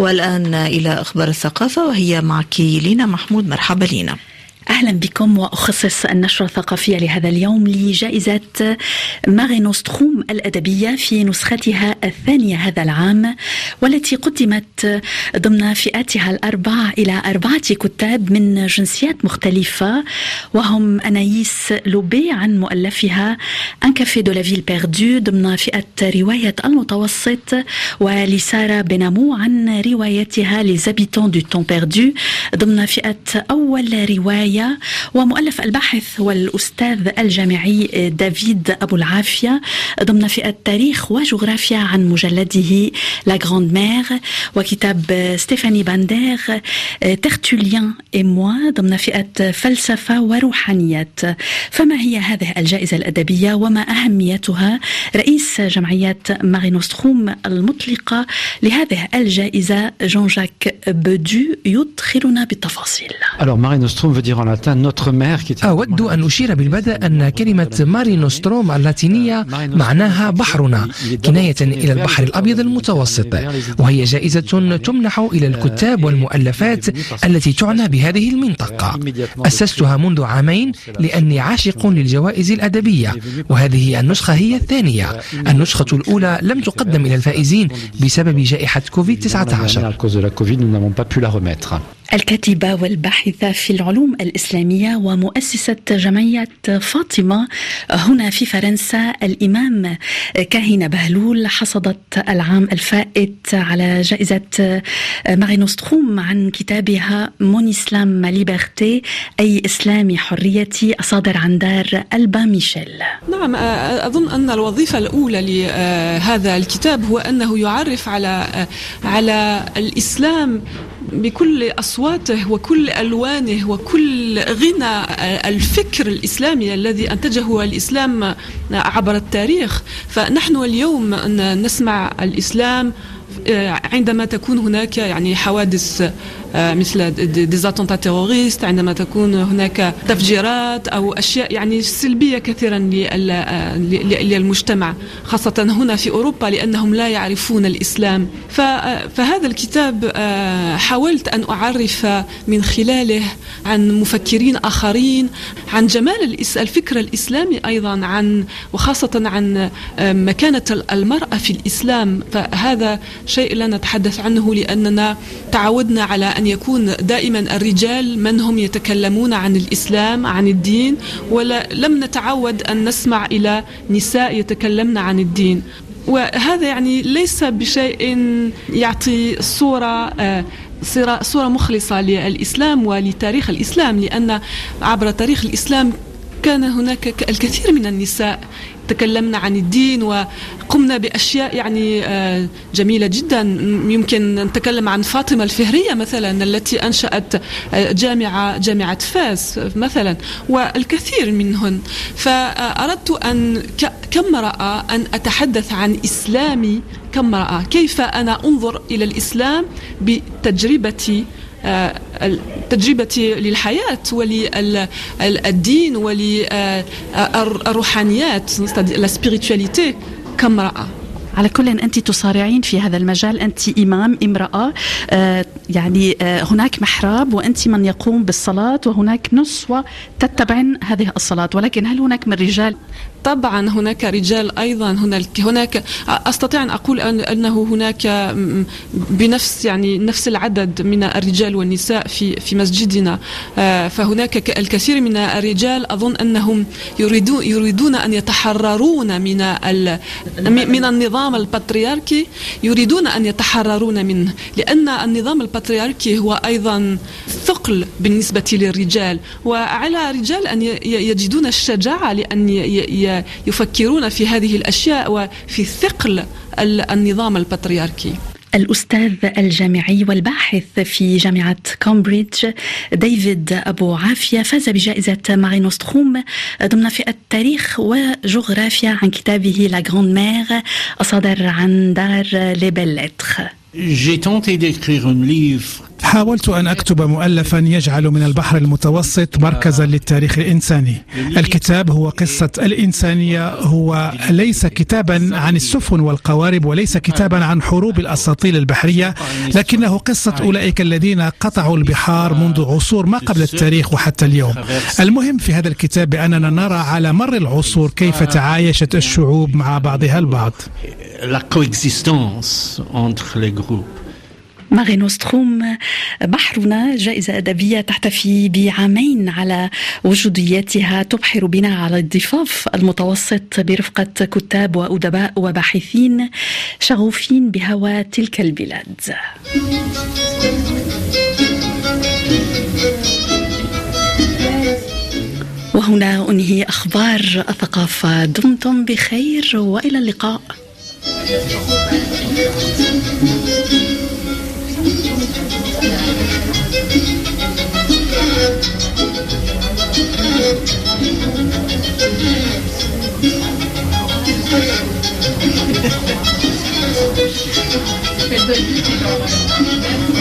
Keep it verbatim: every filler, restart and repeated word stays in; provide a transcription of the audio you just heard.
والآن إلى أخبار الثقافة، وهي معك لينا محمود. مرحبا لينا. أهلا بكم. وأخصص النشرة الثقافية لهذا اليوم لجائزة ماري نوستروم الأدبية في نسختها الثانية هذا العام، والتي قدمت ضمن فئاتها الأربع إلى أربعة كتاب من جنسيات مختلفة، وهم أنايس لوبي عن مؤلفها أن كافي دو لا فيل بيردو ضمن فئة رواية المتوسط، ولسارة بنامو عن روايتها لي زابيتون دو تون بيردو ضمن فئة أول رواية، ومؤلف الباحث والأستاذ الجامعي دافيد أبو العافية ضمن فئة تاريخ وجغرافيا عن مجلده لا غراند مير، وكتاب ستيفاني باندير تيرتوليان إي موا ضمن فئة فلسفة وروحانيات. فما هي هذه الجائزة الأدبية وما أهميتها؟ رئيس جمعية ماري نوستروم المطلقة لهذه الجائزة جون جاك بودو يدخلنا بالتفاصيل. Alors Mare Nostrum veut dire en latin notre mère qui était... أود أن أشير بالبدء أن كلمة ماري نوستروم اللاتينية معناها بحرنا، كناية إلى البحر الأبيض المتوسط، وهي جائزة تمنح إلى الكتاب والمؤلفات التي تعنى بهذه المنطقة. أسستها منذ عامين لأني عاشق للجوائز الأدبية، وهذه النسخة هي الثانية. النسخة الأولى لم تقدم إلى الفائزين بسبب جائحة كوفيد تسعة عشر. الكاتبة والباحثة في العلوم الإسلامية ومؤسسة جمعية فاطمة هنا في فرنسا، الإمام كاهنة بهلول، حصدت العام الفائت على جائزة ماري نوستروم عن كتابها مون إسلام ما ليبرتي، أي إسلامي حريتي، أصادر عن دار ألبا ميشيل. نعم، أظن أن الوظيفة الأولى لهذا الكتاب هو أنه يعرف على على الإسلام بكل أصواته وكل ألوانه وكل غنى الفكر الإسلامي الذي أنتجه الإسلام عبر التاريخ. فنحن اليوم نسمع الإسلام عندما تكون هناك يعني حوادث مثل دي اتونتا تيروريست، عندما تكون هناك تفجيرات أو أشياء يعني سلبية كثيرا للمجتمع، خاصة هنا في أوروبا لأنهم لا يعرفون الإسلام. فهذا الكتاب حاولت أن أعرف من خلاله عن مفكرين آخرين، عن جمال الفكر الإسلامي أيضا، عن وخاصة عن مكانة المرأة في الإسلام. فهذا شيء لا نتحدث عنه لأننا تعودنا على أن يكون دائما الرجال من هم يتكلمون عن الإسلام عن الدين، ولم نتعود أن نسمع إلى نساء يتكلمن عن الدين. وهذا يعني ليس بشيء يعطي صورة صورة مخلصة للإسلام ولتاريخ الإسلام، لأن عبر تاريخ الإسلام كان هناك الكثير من النساء تكلمنا عن الدين وقمنا بأشياء يعني جميلة جدا. يمكن أن نتكلم عن فاطمة الفهرية مثلا التي أنشأت جامعة جامعة فاس مثلا، والكثير منهن. فأردت أن كامرأة أن أتحدث عن إسلامي كامرأة، كيف أنا أنظر إلى الإسلام بتجربتي تجربتي للحياة وللدين وللروحانيات la spiritualité كامرأة. على كل أنت تصارعين في هذا المجال، أنت إمام امرأة، آه يعني آه هناك محراب وأنت من يقوم بالصلاة، وهناك نسوة تتبعن هذه الصلاة، ولكن هل هناك من رجال؟ طبعا هناك رجال أيضا. هناك هناك أستطيع أن أقول أن أنه هناك بنفس يعني نفس العدد من الرجال والنساء في في مسجدنا. فهناك الكثير من الرجال أظن أنهم يريدون يريدون أن يتحررون من من النظام البطريركي، يريدون أن يتحررون منه، لأن النظام البطريركي هو أيضا ثقل بالنسبة للرجال، وعلى الرجال أن يجدون الشجاعة لأن يفكرون في هذه الأشياء وفي ثقل النظام البطريركي. الأستاذ الجامعي والباحث في جامعة كامبريدج ديفيد أبو عافية فاز بجائزة ماري نوستروم ضمن فئة تاريخ وجغرافيا عن كتابه لا غراند مير، أصدر عن دار لي بيل ليتر. J'ai tenté d'écrire un livre حاولت أن أكتب مؤلفا يجعل من البحر المتوسط مركزا للتاريخ الإنساني. الكتاب هو قصة الإنسانية، هو ليس كتابا عن السفن والقوارب وليس كتابا عن حروب الأساطيل البحرية، لكنه قصة أولئك الذين قطعوا البحار منذ عصور ما قبل التاريخ وحتى اليوم. المهم في هذا الكتاب بأننا نرى على مر العصور كيف تعايشت الشعوب مع بعضها البعض. ماري نوستروم بحرنا، جائزة أدبية تحتفي بعامين على وجوديتها، تبحر بنا على الضفاف المتوسط برفقة كتاب وأدباء وباحثين شغوفين بهوى تلك البلاد. وهنا أنهي أخبار الثقافة. دمتم بخير وإلى اللقاء. Perdón.